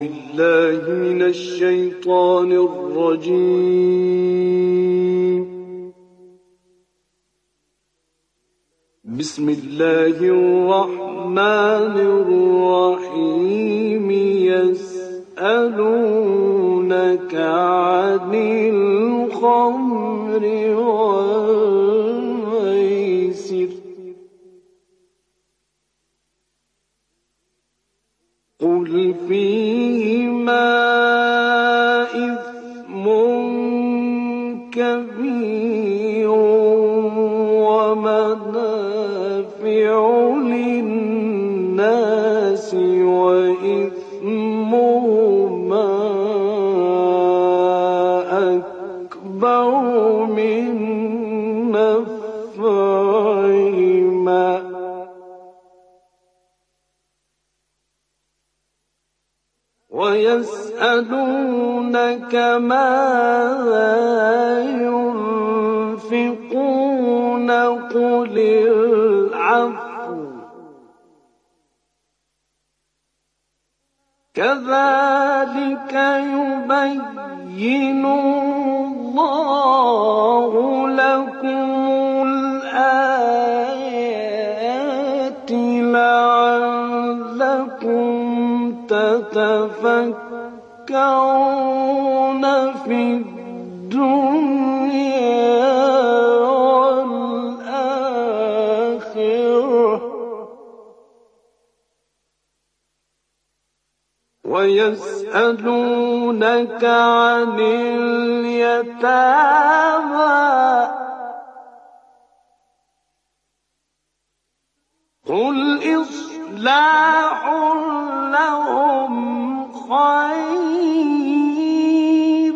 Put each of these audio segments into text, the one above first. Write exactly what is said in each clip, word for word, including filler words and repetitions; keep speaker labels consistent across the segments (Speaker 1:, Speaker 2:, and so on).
Speaker 1: بالله من الشيطان الرجيم. بسم الله الرحمن الرحيم. يسألونك عن الخمر والميسر قل فيهما إثم كبير ومنافع للناس وإثمهما أكبر من نفعهما ويسألونك ماذا ينفقون قل العفو كذلك يبين الله لكم الآيات لعلكم تتفكرون في الدنيا والآخرة ويسألونك عن اليتامى قل إصلاح لهم خير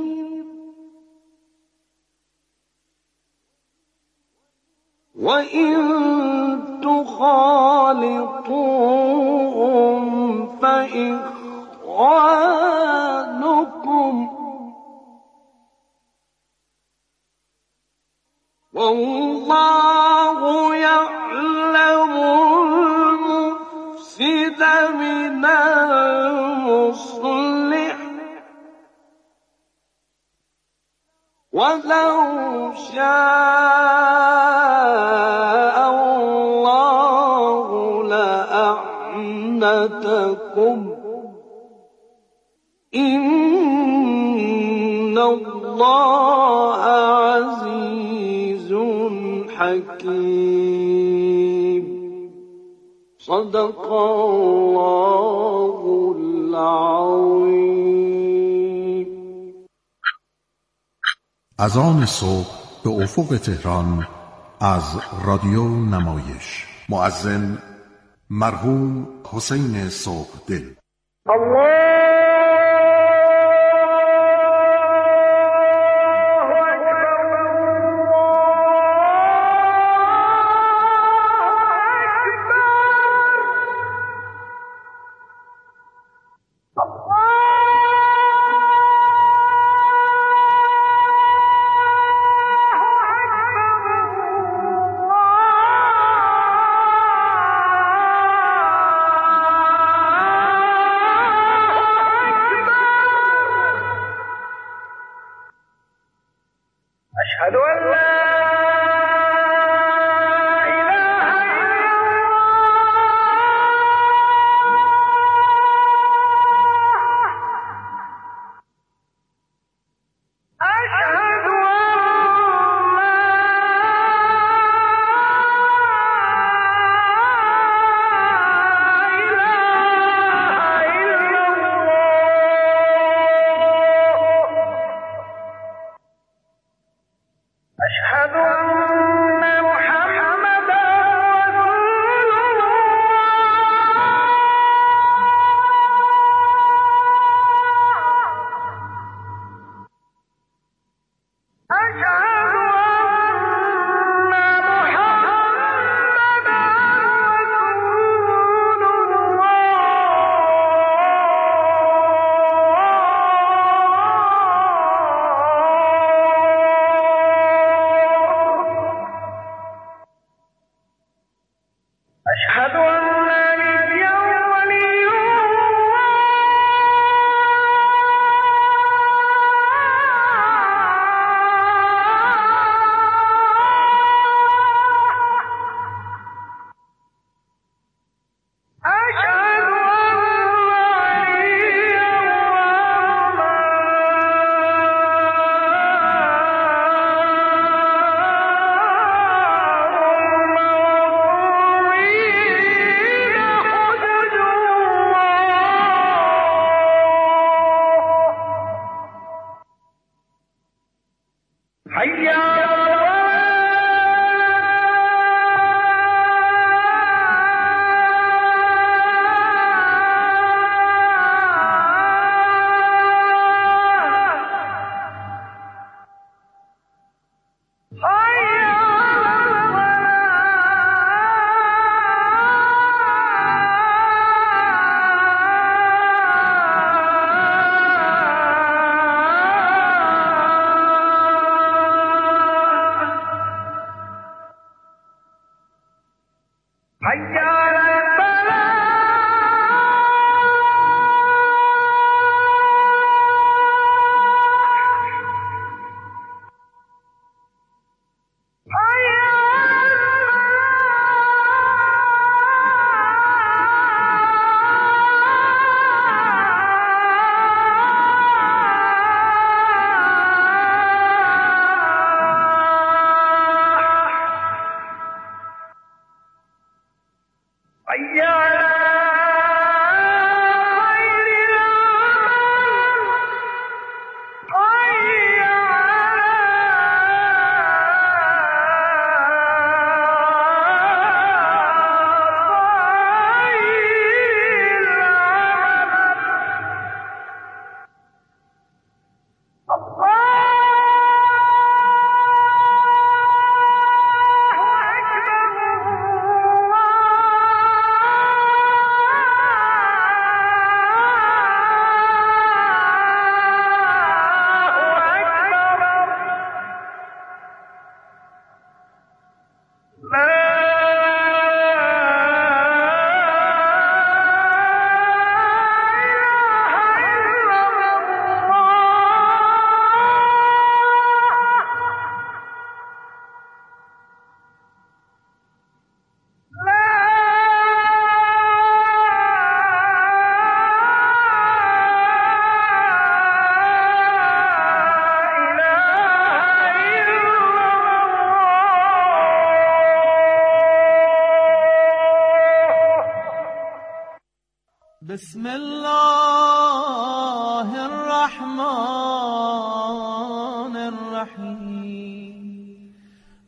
Speaker 1: وإن تخالطوهم فإخوانكم والله يعلم المفسد من المصلح ولو شاء الله لأعنتكم إن الله عزيز حكيم. صدق الله العظيم.
Speaker 2: اذان صبح به افق تهران از رادیو نمایش. مؤذن مرحوم حسین صبحدل. الله
Speaker 3: الله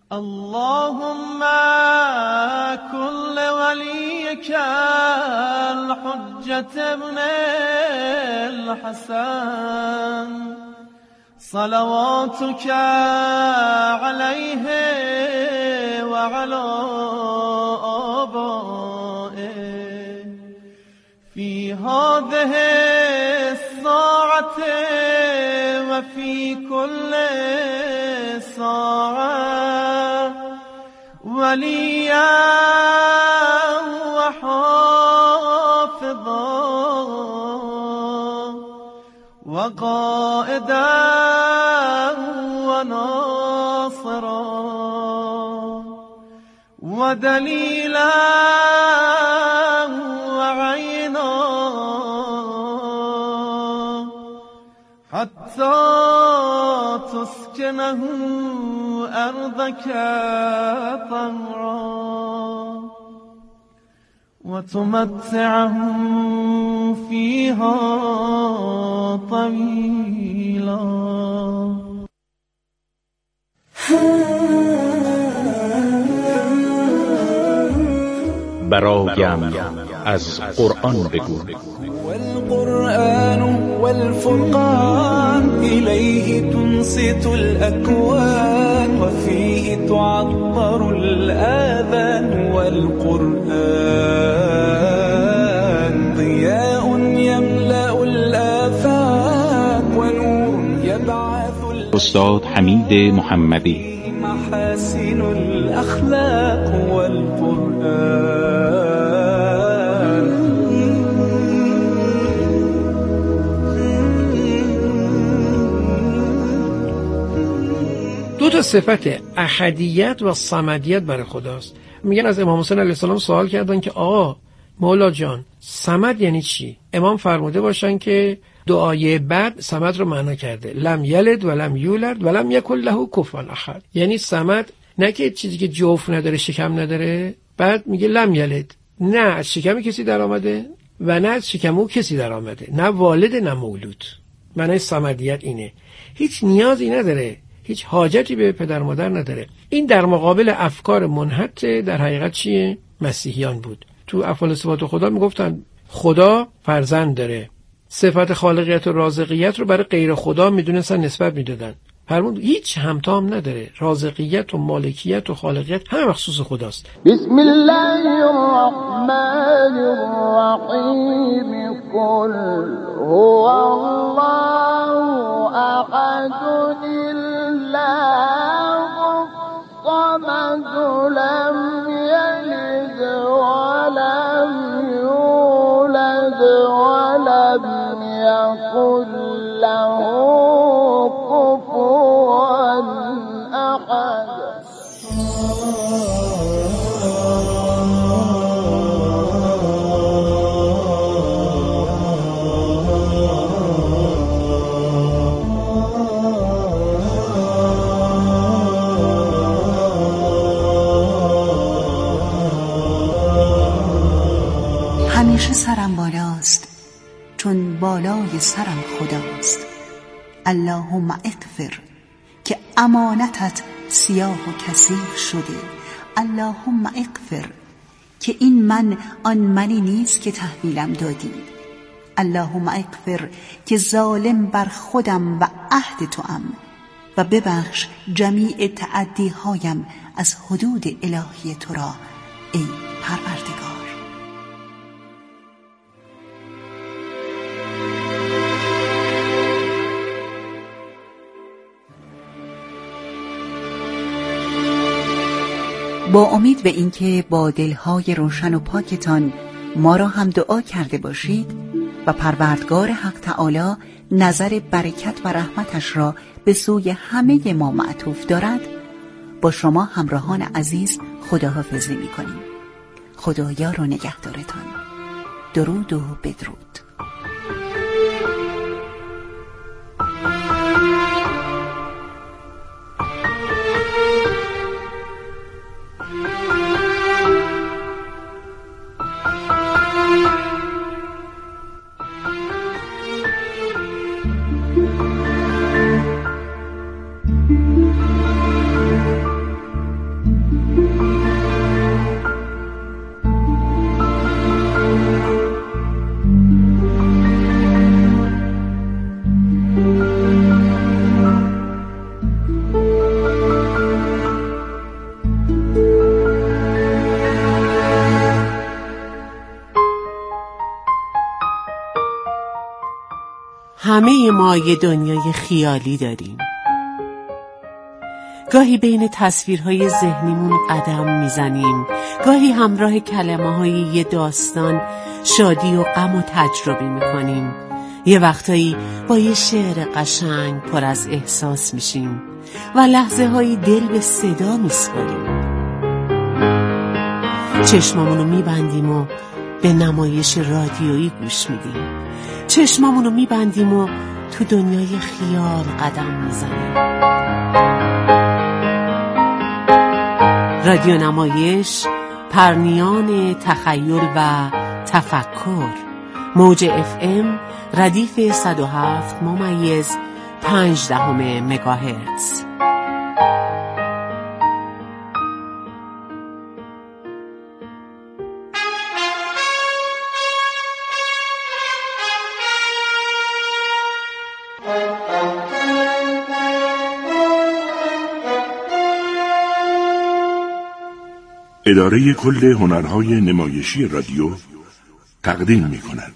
Speaker 3: اللهم كل وليك الحجة ابن الحسن صلواتك عليه وعلى آبائه في هذه الساعة وفي كل ساعة وليا وحافظا وقائدا وناصرا ودليلا وعينا حتى تسكنه أرضك طهرا وتمتعه فيها طويلا.
Speaker 4: برایم از قرآن بگو.
Speaker 5: والقرآن والفرقان إليه تنصت الأكوان وفيه تعطر الآذان والقرآن ضياء يملأ الآفاق ونور يبعث
Speaker 4: استاد حمید محمدی.
Speaker 5: محاسن الأخلاق والقرآن.
Speaker 6: دو تا صفت احدیت و صمدیت برای خداست. میگن از امام حسین علیه السلام سوال کردن که آقا مولا جان صمد یعنی چی؟ امام فرموده باشن که دعای بعد صمد رو معنا کرده لم یلد و لم یولد و لم یکن له کفوا احد. یعنی صمد نه که چیزی که جوف نداره شکم نداره، بعد میگه لم یلد نه از شکم کسی در آمده و نه از شکم او کسی در آمده، نه والد نه مولود. معنی صمدیت اینه، هیچ نیازی نداره، هیچ حاجتی به پدر مادر نداره. این در مقابل افکار منحط در حقیقت چیه؟ مسیحیان بود. تو افعال صفات خدا میگفتن خدا فرزند داره، صفت خالقیت و رازقیت رو برای غیر خدا میدونستن نسبت میدادن. فرمود هیچ همتام نداره، رازقیت و مالکیت و خالقیت همه مخصوص خداست.
Speaker 1: بسم الله الرحمن الرحیم قل هو الله احد الله الصمد لم یلد ولم یولد ولم یکن له كفوا أحد.
Speaker 7: همیشه سرم بالاست چون بالای سرم خداست. اللهم اغفر که امانتت سیاه و کثیف شده. اللهم اغفر که این من آن منی نیست که تحویلم دادی. اللهم اغفر که ظالم بر خودم و عهد توام و ببخش جمیع تعدیهایم از حدود الهی تو را ای پروردگار. با امید به اینکه با دلهای روشن و پاکتان ما را هم دعا کرده باشید و پروردگار حق تعالی نظر برکت و رحمتش را به سوی همه ما معطوف دارد، با شما همراهان عزیز خداحافظی می‌کنیم. خدا یار و نگهدارتان. درود و بدرود.
Speaker 8: همه ما یه دنیای خیالی داریم. گاهی بین تصویرهای ذهنیمون قدم میزنیم، گاهی همراه کلمه‌های یه داستان شادی و غم و تجربه میکنیم. یه وقتایی با یه شعر قشنگ پر از احساس میشیم و لحظه هایی دل به صدا میسپاریم. چشمامونو میبندیم و به نمایش رادیویی گوش میدیم. چشمامونو میبندیم و تو دنیای خیال قدم میزنیم. رادیو نمایش، پرنیان تخیل و تفکر. موج اف ام ردیف صد و هفت ممیز پنج دهم مگاهرتز.
Speaker 2: اداره کل هنرهای نمایشی رادیو تقدیم می کند.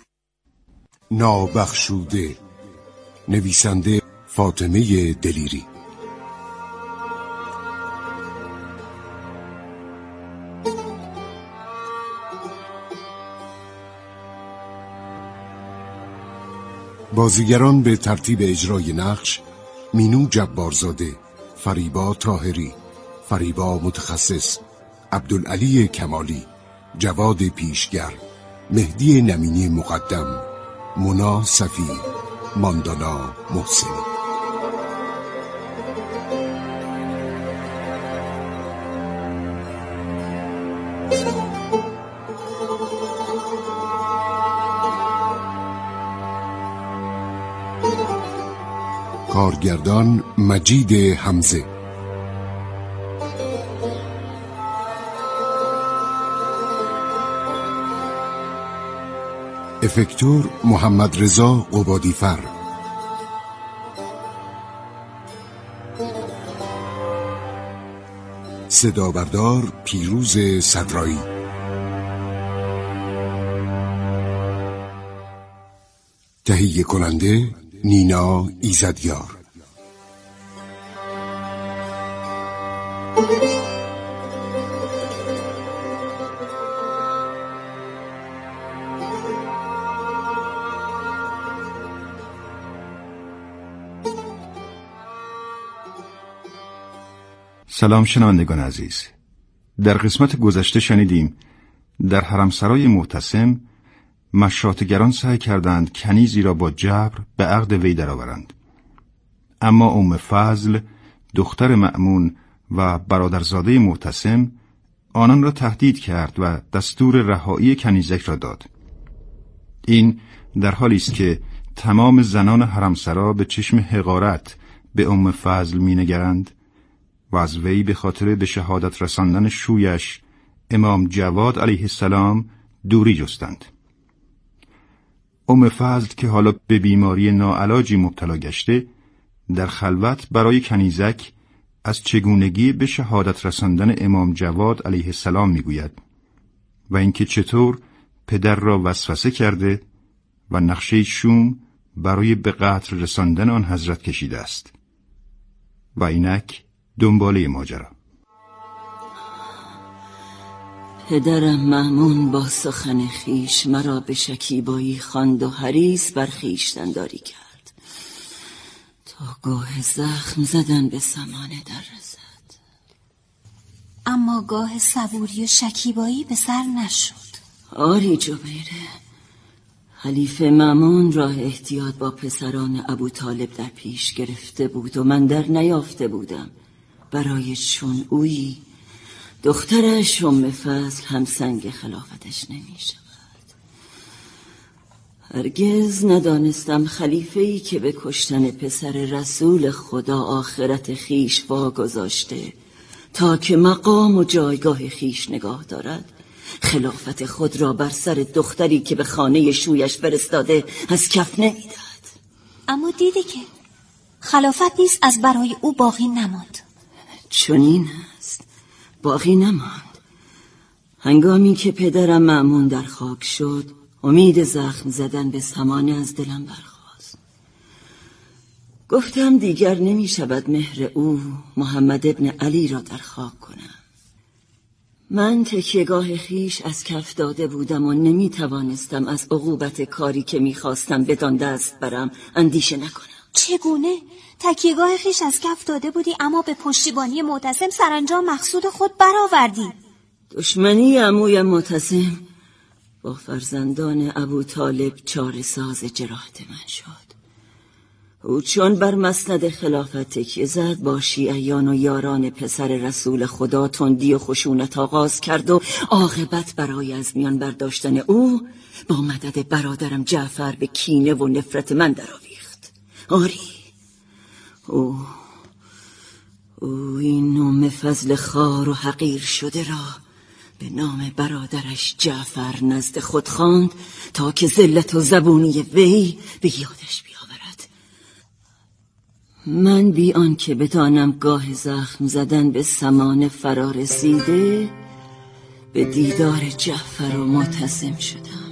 Speaker 2: نابخشوده، نویسنده فاطمه دلیری. بازیگران به ترتیب اجرای نقش: مینو جبارزاده، فریبا طاهری، فریبا متخصص، عبدالعلی کمالی، جواد پیشگر، مهدی نمینی مقدم، مونا صفی، ماندانا محسنی. کارگردان مجید حمزه. افکتور محمد رضا قبادیفر. صدابردار پیروز صدرایی. تهیه کننده نینا ایزدیار.
Speaker 9: سلام شنوندگان عزیز. در قسمت گذشته شنیدیم در حرمسرای معتصم مشاطگران سعی کردند کنیزی را با جبر به عقد وی درآورند، اما ام فضل دختر مأمون و برادرزاده معتصم آنان را تهدید کرد و دستور رهایی کنیزک را داد. این در حالی است که تمام زنان حرمسرا به چشم حقارت به ام فضل می‌نگرند و از وی به خاطر به شهادت رساندن شویش امام جواد علیه السلام دوری جستند. ام فضل که حالا به بیماری ناعلاجی مبتلا گشته، در خلوت برای کنیزک از چگونگی به شهادت رساندن امام جواد علیه السلام میگوید و اینکه چطور پدر را وسوسه کرده و نقشه شوم برای به قتل رساندن آن حضرت کشیده است. و اینک دنباله ماجرا.
Speaker 10: پدرم مأمون با سخن خیش مرا به شکیبایی خواند و حریص بر خویشتن‌داری کرد تا گاه زخم زدن به سمانه در رسد،
Speaker 11: اما گاه صبوری و شکیبایی به سر نشد.
Speaker 10: آری جبیره، خلیفه مأمون راه احتیاط با پسران ابو طالب در پیش گرفته بود و من در نیافته بودم برای چون اویی دخترش ام فضل هم سنگ خلافتش نمی شود. هرگز ندانستم خلیفه‌ای که به کشتن پسر رسول خدا آخرت خیش واگذاشته تا که مقام و جایگاه خیش نگاه دارد، خلافت خود را بر سر دختری که به خانه شویش فرستاده از کف نمیداد.
Speaker 11: اما دیده که خلافت نیست از برای او باقی نماند.
Speaker 10: چنین است، باقی نماند. هنگامی که پدرم مأمون در خاک شد، امید زخم زدن به سمانه از دلم برخاست. گفتم دیگر نمی شود مهر او محمد ابن علی را در خاک کنم. من تکیهگاه خیش از کف داده بودم و نمی توانستم از عقوبت کاری که می خواستم بدان دست برم اندیشه نکنم.
Speaker 11: چگونه؟ تکیهگاه خیش از کف داده بودی اما به پشتیبانی معتصم سرانجام مقصود خود برآوردی.
Speaker 10: دشمنی عموی معتصم با فرزندان ابو طالب چاره ساز جراحت من شد. او چون بر مسند خلافت تکیه زد با شیعیان و یاران پسر رسول خدا تندی و خشونت آغاز کرد و عاقبت برای از میان برداشتن او با مدد برادرم جعفر به کینه و نفرت من درآویخت. آری او او این ام فضل خار و حقیر شده را به نام برادرش جعفر نزد خود خواند تا که ذلت و زبونی وی به یادش بیاورد. من بی آن که بدانم گاه زخم زدن به سمان فرا رسیده به دیدار جعفر و معتصم شدم.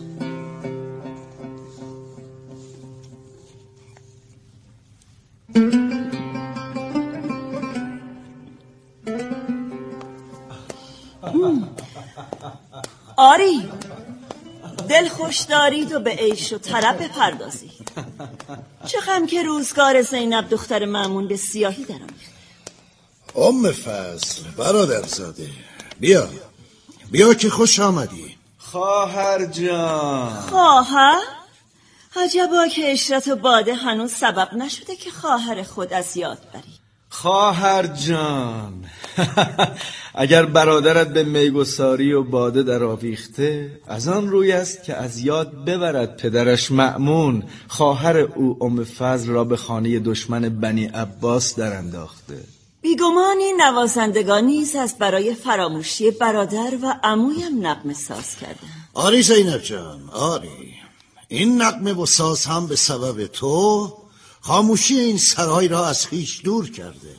Speaker 10: آری دل خوش دارید و به عیش و طرب بپردازید. چه غم که روزگار زینب دختر مأمون به سیاهی درآمیخت.
Speaker 12: ام فضل برادرزاده بیا بیا که خوش آمدی.
Speaker 13: خواهر جان.
Speaker 10: خواهر؟ عجبا که عشرت و باده هنوز سبب نشده که خواهر خود از یاد بری.
Speaker 13: خواهر جان اگر برادرت به میگساری و باده در آویخته از آن روی است که از یاد ببرد پدرش مأمون خواهر او ام فضل را به خانه دشمن بنی عباس در انداخته.
Speaker 10: بیگمان این نوازندگان نیز از برای فراموشی برادر و عمویم نغمه ساز کردن.
Speaker 12: آری زینب جان آری، این نغمه و ساز هم به سبب تو خاموشی این سرای را از خویش دور کرده.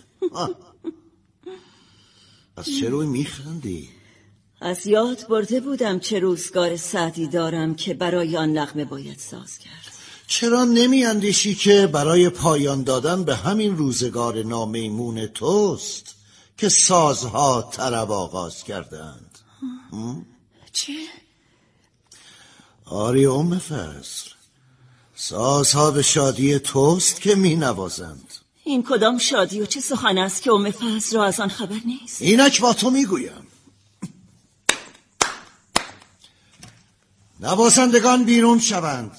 Speaker 12: از چه روی میخندی؟
Speaker 10: از یاد برده بودم چه روزگار سعدی دارم که برای آن نغمه باید ساز کرد.
Speaker 12: چرا نمی اندیشی که برای پایان دادن به همین روزگار نامیمون توست که سازها طرب آغاز کردند؟
Speaker 10: چه؟
Speaker 12: آری ام فضل، سازها به شادی توست که می نوازند.
Speaker 10: این کدام شادی و چه سخن است که ام فضل را از آن خبر نیست؟
Speaker 12: اینک با تو می گویم. نوازندگان بیرون شوند.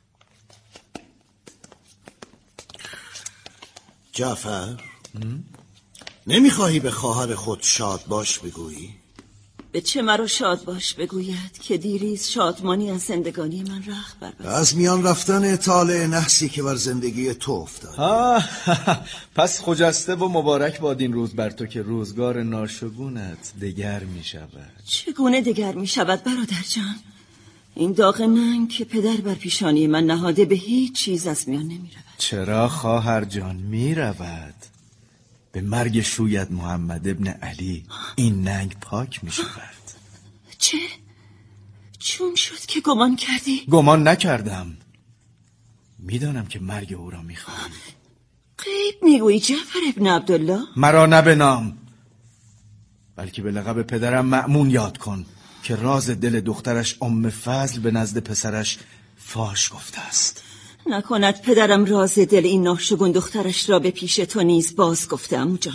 Speaker 12: جعفر نمیخواهی به خواهر خود شاد باش بگویی؟
Speaker 10: به چه مرا شاد باش بگوید که دیریز شادمانی از زندگانی من رخ بربست.
Speaker 12: از میان رفتن طالع نحسی که بر زندگی تو افتاد.
Speaker 13: پس خجسته و مبارک باد این روز بر تو که روزگار ناشگونت دگر می شود.
Speaker 10: چگونه دگر می شود برادر جان؟ این داغ ننگ که پدر بر پیشانی من نهاده به هیچ چیز از میان نمی رود.
Speaker 13: چرا خواهر جان می رود؟ به مرگ شوید محمد ابن علی این ننگ پاک می شود.
Speaker 10: چه؟ چون شد که گمان کردی؟
Speaker 13: گمان نکردم، میدانم که مرگ او را می خواهی.
Speaker 10: غیب میگویی جعفر ابن عبدالله؟
Speaker 13: مرا نه به نام بلکه به لقب پدرم مأمون یاد کن که راز دل دخترش ام فضل به نزد پسرش فاش گفته است.
Speaker 10: نکند پدرم راز دل این ناشگون دخترش را به پیش تو نیز باز گفته عمو جان؟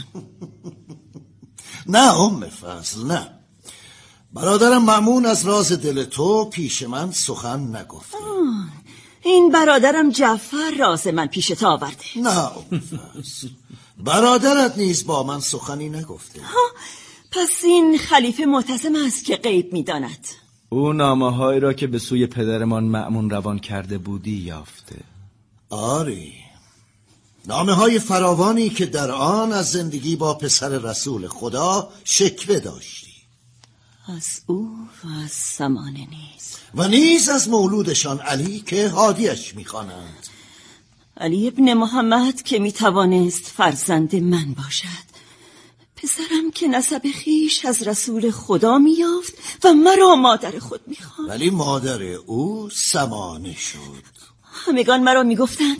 Speaker 12: نه ام فضل نه، برادرم مأمون از راز دل تو پیش من سخن نگفته.
Speaker 10: این برادرم جعفر راز من پیش تو آورده.
Speaker 12: نه ام فضل، برادرت نیز با من سخنی نگفته.
Speaker 10: ها، پس این خلیفه معتصم است که غیب می‌داند.
Speaker 13: او نامه‌هایی را که به سوی پدرمان مأمون روان کرده بودی یافته.
Speaker 12: آری، نامه‌های فراوانی که در آن از زندگی با پسر رسول خدا شکوه داشتی.
Speaker 10: از او و از زمانه نیز
Speaker 12: و نیز از مولودشان علی که هادیش می‌خوانند.
Speaker 10: علی ابن محمد که می‌توانست فرزند من باشد، پسرم که نسب خیش از رسول خدا میافت و مرا مادر خود میخواند.
Speaker 12: ولی مادر او سمانه شد.
Speaker 10: همگان مرا میگفتند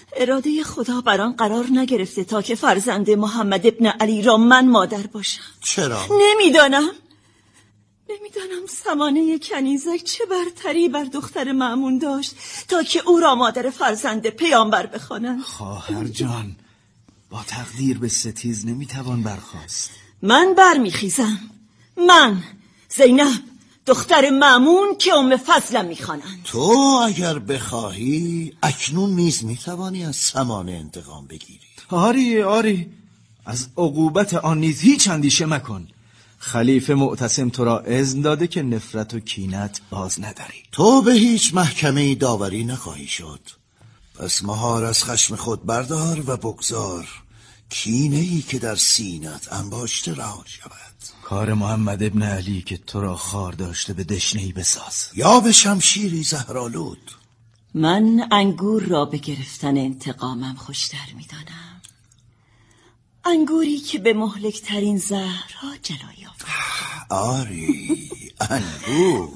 Speaker 10: اراده خدا بر آن قرار نگرفته تا که فرزند محمد ابن علی را من مادر باشم.
Speaker 12: چرا؟
Speaker 10: نمیدانم نمیدانم سمانه کنیزک چه برتری بر دختر مأمون داشت تا که او را مادر فرزند پیامبر بخوانند.
Speaker 13: خواهر جان، با تقدیر به ستیز نمیتوان برخاست.
Speaker 10: من برمیخیزم، من زینب دختر مأمون که ام فضلم میخوانند.
Speaker 12: تو اگر بخواهی اکنون نیز میتوانی از سمانه انتقام بگیری.
Speaker 13: آری آری، از عقوبت آن نیز هیچ اندیشه مکن. خلیفه معتصم تو را اذن داده که نفرت و کینت باز نداری.
Speaker 12: تو به هیچ محکمه داوری نخواهی شد، پس مهار از خشم خود بردار و بگذار کینه‌ای که در سینت انباشته رها شود.
Speaker 13: کار محمد ابن علی که تو را خار داشته به دشنه‌ای بساز،
Speaker 12: یا به شمشیری زهرآلود.
Speaker 10: من انگور را به گرفتن انتقامم خوشتر می‌دانم، انگوری که به مهلکترین زهرها جلو یافت.
Speaker 12: آری انگور.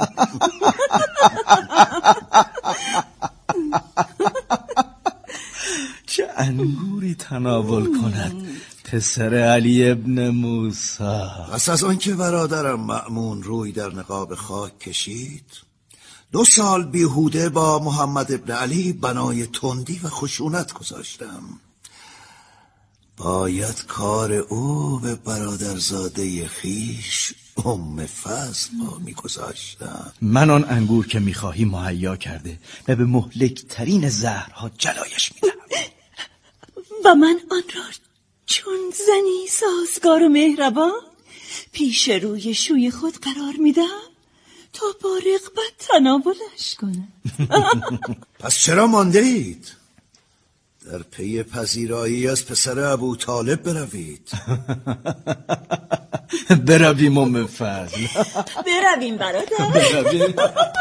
Speaker 13: چه انگوری تناول کند پسر علی ابن موسی.
Speaker 12: پس از آنکه برادرم مأمون روی در نقاب خاک کشید، دو سال بیهوده با محمد ابن علی بنای تندی و خشونت گذاشتم. باید کار او به برادرزاده خیش ام فضل با می گذاشتم.
Speaker 13: من آن انگور که می خواهی مهیا کرده و به مهلک ترین زهرها جلایش می دهم
Speaker 10: و من آن را چون زنی سازگار و مهربان پیش روی شوی خود قرار می دهم تا با رغبت تناولش کنم.
Speaker 12: پس چرا مانده اید؟ در پی پذیرایی از پسر ابو طالب بروید.
Speaker 13: برویم ام فضل.
Speaker 10: برویم برادر.
Speaker 13: برویم.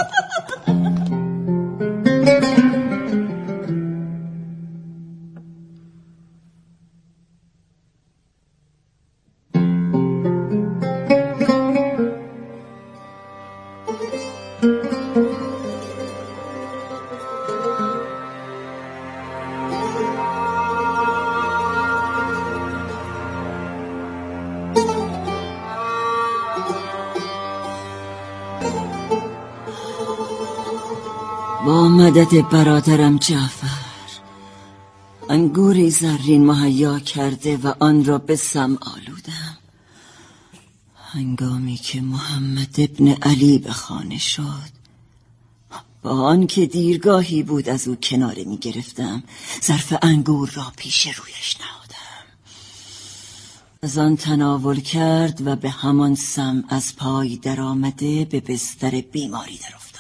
Speaker 10: با مدد برادرم جعفر انگوری زرین مهیا کرده و آن را به سم آلودم. هنگامی که محمد ابن علی به خانه شد، با آن که دیرگاهی بود از او کناره می گرفتم، ظرف انگور را پیش رویش نهادم. از آن تناول کرد و به همان سم از پای در آمده به بستر بیماری در افتاد.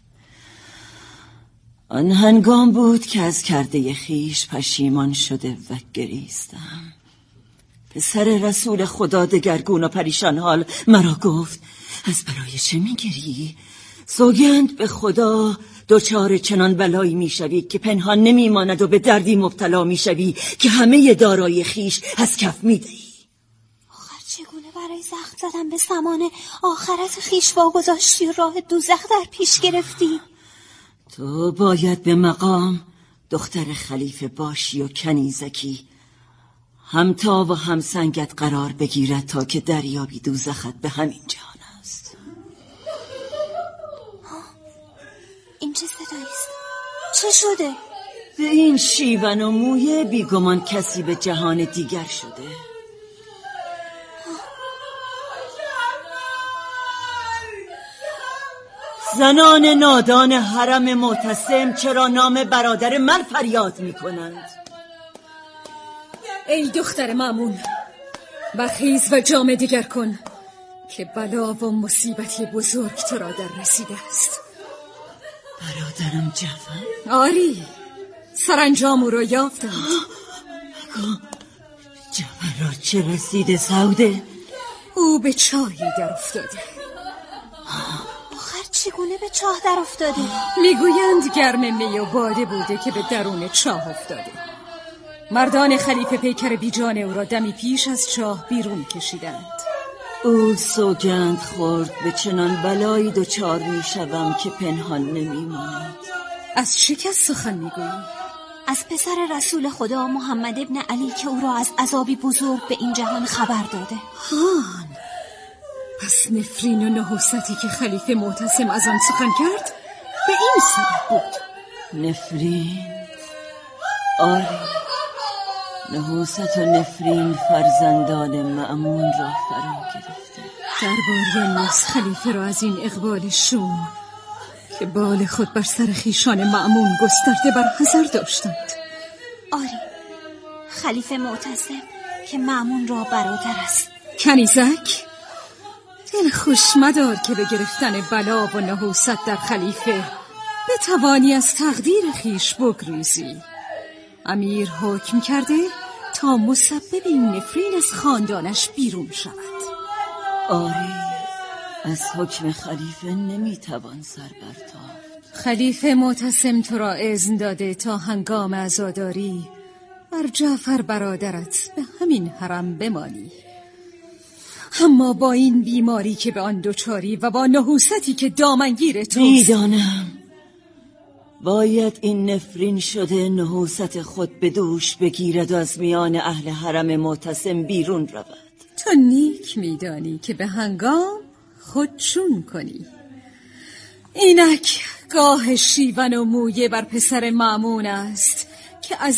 Speaker 10: آن هنگام بود که از کرده خیش پشیمان شده و گریستم. پسر رسول خدا دگرگون و پریشان حال مرا گفت: از برای چه میگری؟ سوگند به خدا دوچار چنان بلایی میشوی که پنهان نمیماند و به دردی مبتلا میشوی که همه دارایی خیش از کف میدهی.
Speaker 11: آخر چگونه برای زخم زدن به سمانه آخرت خیش واگذاشتی و راه دوزخ در پیش گرفتی؟
Speaker 10: تو باید به مقام دختر خلیفه باشی و کنیزکی همتا و همسنگت قرار بگیرد تا که دریابی دوزخت به همین جهان است.
Speaker 11: این چه صدایی است؟ چه شده؟
Speaker 10: به این شیون و موی بیگمان کسی به جهان دیگر شده. زنان نادان حرم معتصم چرا نام برادر من فریاد می کنند؟
Speaker 14: ای دختر مأمون، برخیز و جام دیگر کن که بلا و مصیبتی بزرگ تو را در رسیده است.
Speaker 10: برادرم جعفر؟
Speaker 14: آری، سرانجام او را یافتند.
Speaker 10: جعفر را چه رسیده سوده؟
Speaker 14: او به چاهی در افتاده.
Speaker 11: آخر چگونه به چاه در افتاده؟
Speaker 14: میگویند گرم می و باده بوده که به درون چاه افتاده. مردان خلیفه پیکر بیجان او را دمی پیش از چاه بیرون کشیدند.
Speaker 10: او سوگند خورد به چنان بلایی دچار میشوم که پنهان نمیماند.
Speaker 14: از چه کس سخن میگویی؟
Speaker 11: از پسر رسول خدا محمد ابن علی که او را از عذابی بزرگ به این جهان خبر داده.
Speaker 14: هان، پس نفرین و نحوستی که خلیفه معتصم از آن سخن کرد به این سبب بود.
Speaker 10: نفرین؟ آره، نحوست و نفرین فرزندان مأمون را فرا گرفته.
Speaker 14: درباره نیز خلیفه را از این اقبال شوم که بال خود بر سر خیشان مأمون گسترده بر حذر داشتند.
Speaker 11: آری، خلیفه معتصم که مأمون را برادر است.
Speaker 14: کنیزک، دل خوش مدار که به گرفتن بلا و نحوست در خلیفه بتوانی از تقدیر خیش بگریزی. امیر حکم کرده تا مسبب این نفرین از خاندانش بیرون شود.
Speaker 10: آری، از حکم خلیفه نمیتوان سر برتافت.
Speaker 14: خلیفه معتصم تو را اذن داده تا هنگام عزاداری بر جعفر برادرت به همین حرم بمانی. اما با این بیماری که به آن دچاری و با نحوستی که دامنگیر توست،
Speaker 10: میدانم باید این نفرین شده نحوست خود به دوش بگیرد و از میان اهل حرم معتصم بیرون رود.
Speaker 14: تو نیک میدانی که به هنگام خودشون کنی. اینک گاه شیون و مویه بر پسر مأمون است که از